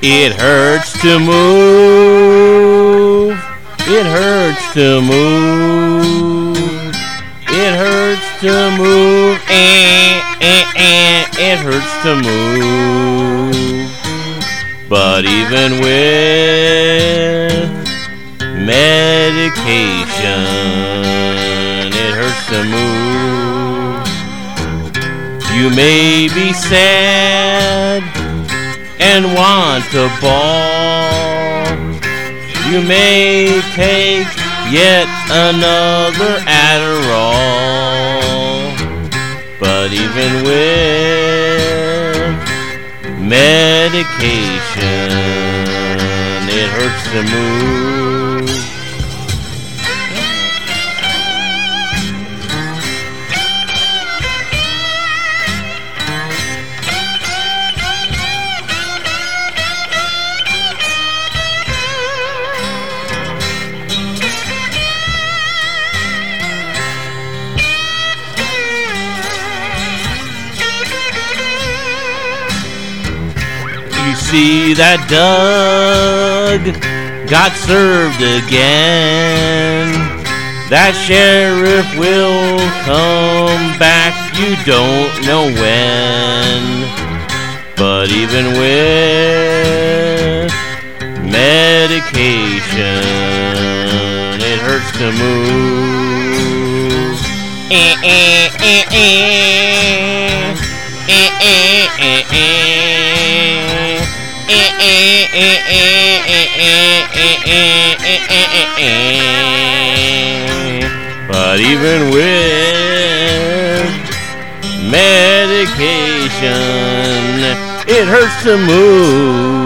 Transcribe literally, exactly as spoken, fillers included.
It hurts to move. It hurts to move. It hurts to move. Eh, eh, eh. It hurts to move. But even with medication, it hurts to move. You may be sad and want to bawl. You may take yet another Adderall. But even with medication, it hurts to move. You see that Doug got served again. That sheriff will come back, you don't know when. But even with medication, it hurts to move. Eh, eh, eh, eh. Eh, eh, eh, eh. But even with medication, it hurts to move.